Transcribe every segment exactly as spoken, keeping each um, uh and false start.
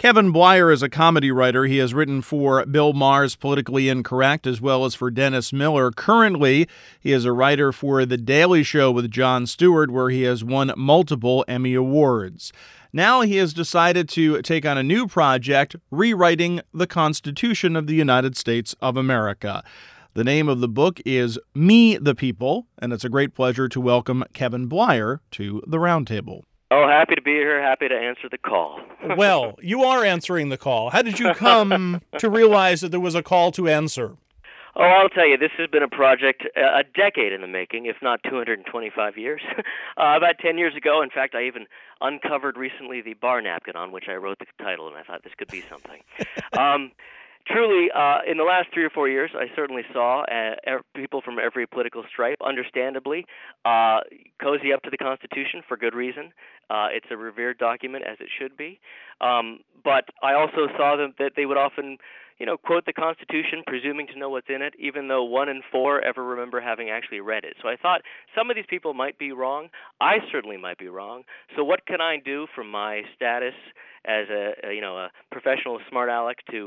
Kevin Bleier is a comedy writer. He has written for Bill Maher's Politically Incorrect as well as for Dennis Miller. Currently, he is a writer for The Daily Show with Jon Stewart, where he has won multiple Emmy Awards. Now he has decided to take on a new project, rewriting the Constitution of the United States of America. The name of the book is Me, the People, and it's a great pleasure to welcome Kevin Bleier to the Roundtable. Oh, happy to be here. Happy to answer the call. Well, you are answering the call. How did you come to realize that there was a call to answer? Oh, I'll tell you, this has been a project a decade in the making, if not two hundred twenty-five years. uh, about ten years ago, in fact, I even uncovered recently the bar napkin on which I wrote the title, and I thought this could be something. um, truly, uh, in the last three or four years, I certainly saw uh, er- people from every political stripe, understandably, uh, cozy up to the Constitution for good reason. Uh, it's a revered document, as it should be. Um, but I also saw them that they would often, you know, quote the Constitution, presuming to know what's in it, even though one in four ever remember having actually read it. So I thought some of these people might be wrong. I certainly might be wrong. So what can I do from my status as a, a you know, a professional smart aleck to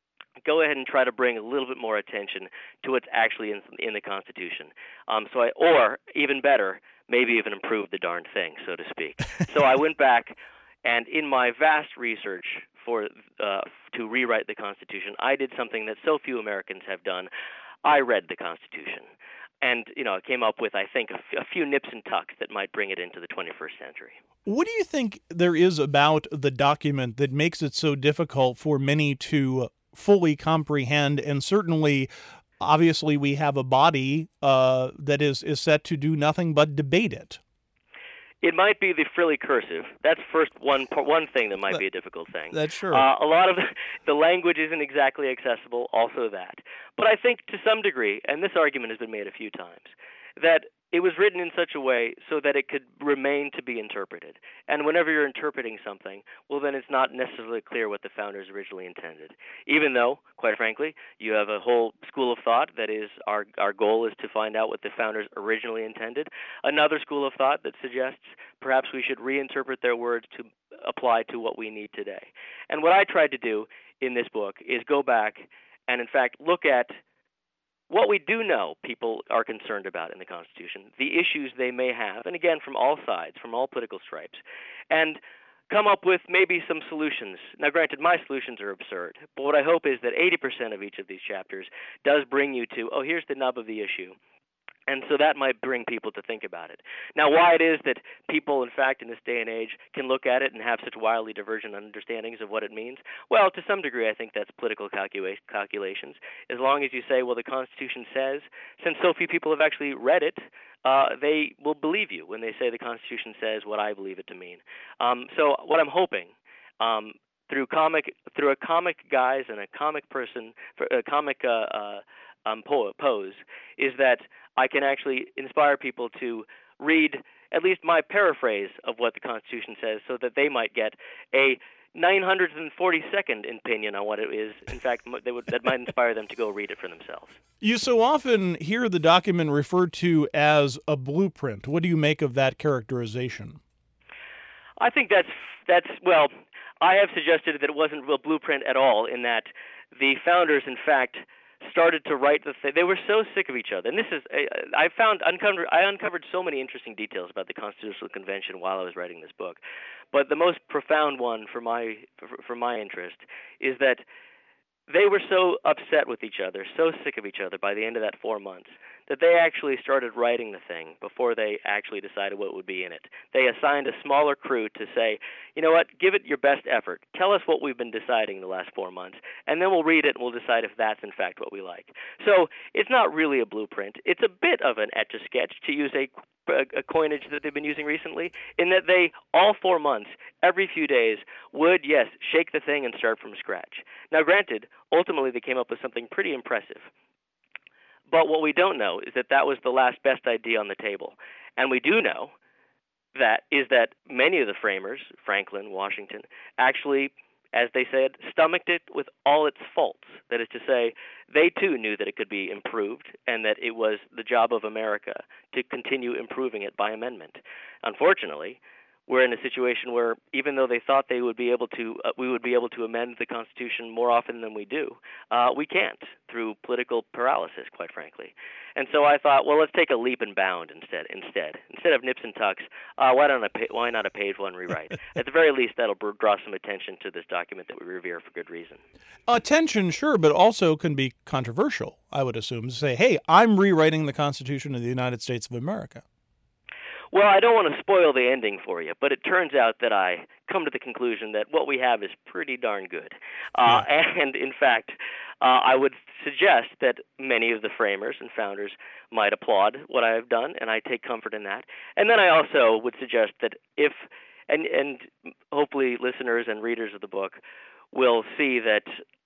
go ahead and try to bring a little bit more attention to what's actually in, in the Constitution. Um, so I, or even better, maybe even improve the darn thing, so to speak. So I went back, and in my vast research for uh, to rewrite the Constitution, I did something that so few Americans have done. I read the Constitution. And, you know, I came up with, I think, a, f- a few nips and tucks that might bring it into the twenty-first century. What do you think there is about the document that makes it so difficult for many to fully comprehend? And certainly, obviously, we have a body uh, that is, is set to do nothing but debate it. It might be the frilly cursive. That's first one one thing that might that, be a difficult thing. That's sure. Uh, a lot of the, the language isn't exactly accessible, also that. But I think to some degree, and this argument has been made a few times, that it was written in such a way so that it could remain to be interpreted. And whenever you're interpreting something, well, then it's not necessarily clear what the founders originally intended. Even though, quite frankly, you have a whole school of thought that is our our goal is to find out what the founders originally intended. Another school of thought that suggests perhaps we should reinterpret their words to apply to what we need today. And what I tried to do in this book is go back and, in fact, look at what we do know people are concerned about in the Constitution, the issues they may have, and again, from all sides, from all political stripes, and come up with maybe some solutions. Now, granted, my solutions are absurd, but what I hope is that eighty percent of each of these chapters does bring you to, oh, here's the nub of the issue. And so that might bring people to think about it. Now, why it is that people, in fact, in this day and age, can look at it and have such wildly divergent understandings of what it means, well, to some degree, I think that's political calcula- calculations. As long as you say, well, the Constitution says, since so few people have actually read it, uh, they will believe you when they say the Constitution says what I believe it to mean. Um, so what I'm hoping, um, through comic, through a comic guise and a comic person, a comic uh, uh, um, po- pose, is that I can actually inspire people to read at least my paraphrase of what the Constitution says so that they might get a nine hundred forty-second opinion on what it is. In fact, they would, that might inspire them to go read it for themselves. You so often hear the document referred to as a blueprint. What do you make of that characterization? I think that's, that's well, I have suggested that it wasn't a blueprint at all, in that the founders, in fact, started to write the thing. They were so sick of each other. And this is, I found, uncovered, I uncovered so many interesting details about the Constitutional Convention while I was writing this book. But the most profound one for my, for, for my interest is that they were so upset with each other, so sick of each other by the end of that four months, that they actually started writing the thing before they actually decided what would be in it. They assigned a smaller crew to say, you know what, give it your best effort. Tell us what we've been deciding the last four months, and then we'll read it and we'll decide if that's in fact what we like. So it's not really a blueprint. It's a bit of an etch-a-sketch, to use a a coinage that they've been using recently, in that they, all four months, every few days, would, yes, shake the thing and start from scratch. Now, granted, ultimately they came up with something pretty impressive. But what we don't know is that that was the last best idea on the table. And we do know that is that many of the framers, Franklin, Washington, actually, as they said, stomached it with all its faults. That is to say, they too knew that it could be improved and that it was the job of America to continue improving it by amendment. Unfortunately, we're in a situation where even though they thought they would be able to, uh, we would be able to amend the Constitution more often than we do, uh, we can't through political paralysis, quite frankly. And so I thought, well, let's take a leap and bound instead. Instead, instead of nips and tucks, uh, why don't I pay, why not a page one rewrite? At the very least, that'll draw some attention to this document that we revere for good reason. Attention, sure, but also can be controversial, I would assume, to say, hey, I'm rewriting the Constitution of the United States of America. Well, I don't want to spoil the ending for you, but it turns out that I come to the conclusion that what we have is pretty darn good. Uh, yeah. And, in fact, uh, I would suggest that many of the framers and founders might applaud what I have done, and I take comfort in that. And then I also would suggest that if, and, and hopefully listeners and readers of the book will see that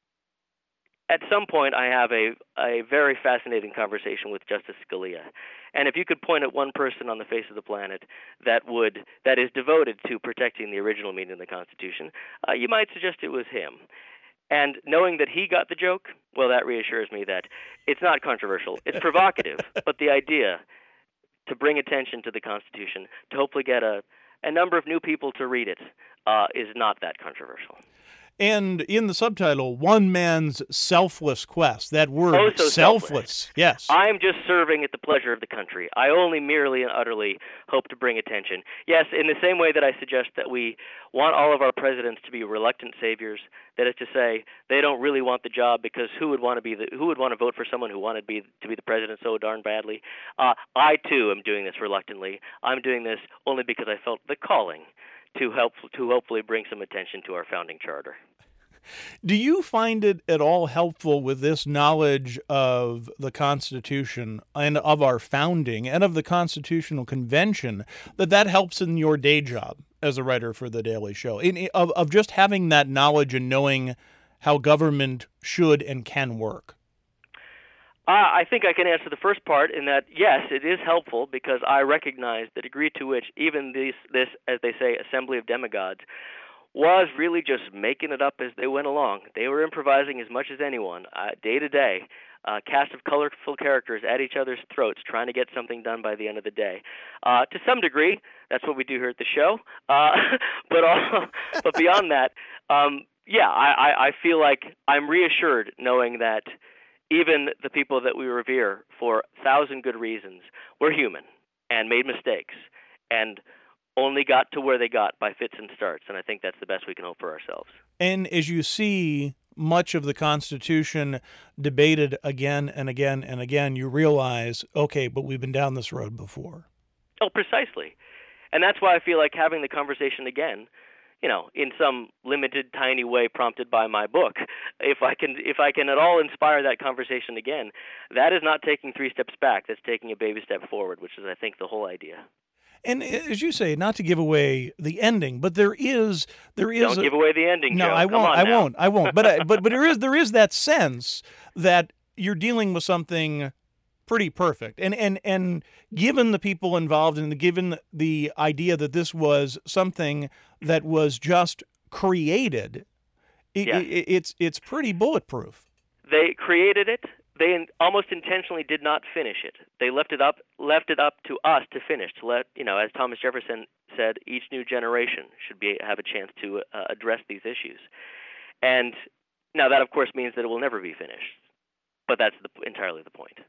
at some point I have a, a very fascinating conversation with Justice Scalia. And if you could point at one person on the face of the planet that would that is devoted to protecting the original meaning of the Constitution, uh, you might suggest it was him. And knowing that he got the joke, well, that reassures me that it's not controversial. It's provocative, but the idea to bring attention to the Constitution, to hopefully get a, a number of new people to read it, uh, is not that controversial. And in the subtitle, one man's selfless quest. That word, oh, so selfless. selfless. Yes. I am just serving at the pleasure of the country. I only merely and utterly hope to bring attention. Yes, in the same way that I suggest that we want all of our presidents to be reluctant saviors, that is to say, they don't really want the job because who would want to be the who would want to vote for someone who wanted to be to be the president so darn badly? Uh, I too am doing this reluctantly. I'm doing this only because I felt the calling to help to hopefully bring some attention to our founding charter. Do you find it at all helpful with this knowledge of the Constitution and of our founding and of the Constitutional Convention that that helps in your day job as a writer for The Daily Show, in, of, of just having that knowledge and knowing how government should and can work? Uh, I think I can answer the first part in that, yes, it is helpful because I recognize the degree to which even this, this, as they say, assembly of demigods was really just making it up as they went along. They were improvising as much as anyone, uh, day to day, a cast of colorful characters at each other's throats, trying to get something done by the end of the day. Uh, to some degree, that's what we do here at the show. Uh, but all, but beyond that, um, yeah, I, I feel like I'm reassured knowing that even the people that we revere for a thousand good reasons were human and made mistakes and only got to where they got by fits and starts, and I think that's the best we can hope for ourselves. And as you see much of the Constitution debated again and again and again, you realize, okay, but we've been down this road before. Oh, precisely. And that's why I feel like having the conversation again, you know, in some limited, tiny way prompted by my book, if I can if I can at all inspire that conversation again, that is not taking three steps back. That's taking a baby step forward, which is, I think, the whole idea. And as you say, not to give away the ending, but there is there is don't a, give away the ending. No, Joe. I Come won't. on I now. won't. I won't. But I, but but there is there is that sense that you're dealing with something pretty perfect, and and and given the people involved, and given the idea that this was something that was just created, it, yes. it, it's it's pretty bulletproof. They created it. They in, almost intentionally did not finish it. They left it up, left it up to us to finish. To let you know, as Thomas Jefferson said, each new generation should be have a chance to uh, address these issues. And now that, of course, means that it will never be finished. But that's the, entirely the point.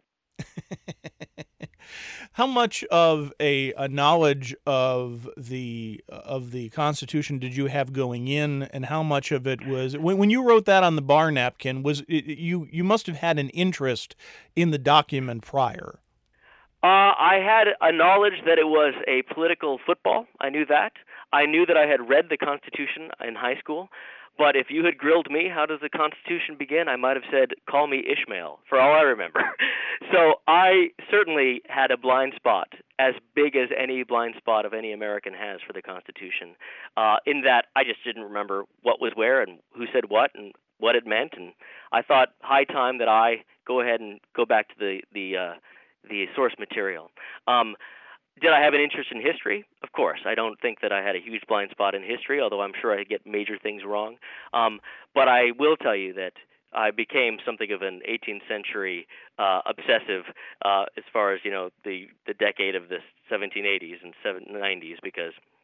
How much of a, a knowledge of the of the Constitution did you have going in, and how much of it was when, when you wrote that on the bar napkin? Was it, you you must have had an interest in the document prior? Uh, I had a knowledge that it was a political football. I knew that. I knew that I had read the Constitution in high school. But if you had grilled me, how does the Constitution begin? I might have said, call me Ishmael, for all I remember. So I certainly had a blind spot, as big as any blind spot of any American has for the Constitution, uh, in that I just didn't remember what was where and who said what and what it meant. And I thought high time that I go ahead and go back to the, the, uh, the source material. Um, Did I have an interest in history? Of course. I don't think that I had a huge blind spot in history, although I'm sure I get major things wrong. Um, but I will tell you that I became something of an eighteenth century uh, obsessive uh, as far as, you know, the, the decade of the seventeen eighties and nineties, because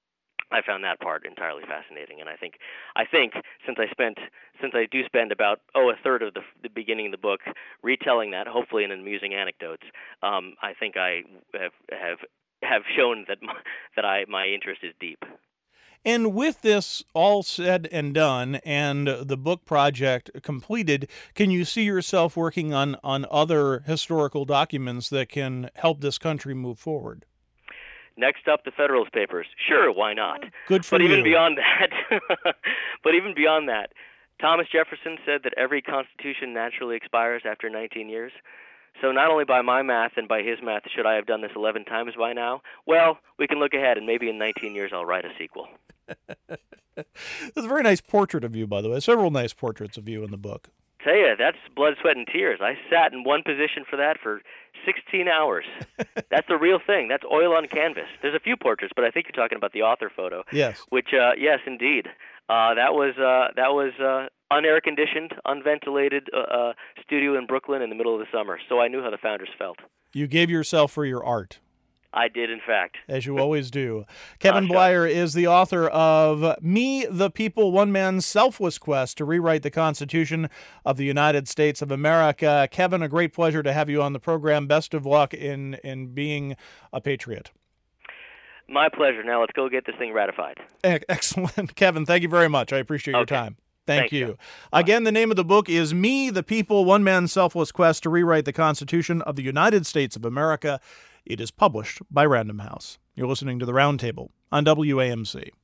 I found that part entirely fascinating, and I think, I think since I spent, since I do spend about oh a third of the, the beginning of the book retelling that, hopefully in amusing anecdotes, um, I think I have have have shown that my, that I my interest is deep. And with this all said and done, and the book project completed, can you see yourself working on on other historical documents that can help this country move forward? Next up, the Federalist Papers. Sure, why not? Good for but you. But even beyond that, but even beyond that, Thomas Jefferson said that every constitution naturally expires after nineteen years. So not only by my math and by his math should I have done this eleven times by now. Well, we can look ahead, and maybe in nineteen years I'll write a sequel. That's a very nice portrait of you, by the way. Several nice portraits of you in the book. Tell you, that's blood, sweat, and tears. I sat in one position for that for sixteen hours. That's the real thing. That's oil on canvas. There's a few portraits, but I think you're talking about the author photo. Yes. Which, uh, yes, indeed. Uh, that was uh, that was uh, unair conditioned, unventilated uh, uh, studio in Brooklyn in the middle of the summer. So I knew how the founders felt. You gave yourself for your art. I did, in fact. As you always do. Kevin uh, Bleier is the author of Me, the People, One Man's Selfless Quest to Rewrite the Constitution of the United States of America. Kevin, a great pleasure to have you on the program. Best of luck in, in being a patriot. My pleasure. Now let's go get this thing ratified. Excellent. Kevin, thank you very much. I appreciate your okay. time. Thank Thanks, you. John. Again, the name of the book is Me, the People, One Man's Selfless Quest to Rewrite the Constitution of the United States of America. It is published by Random House. You're listening to The Roundtable on W A M C.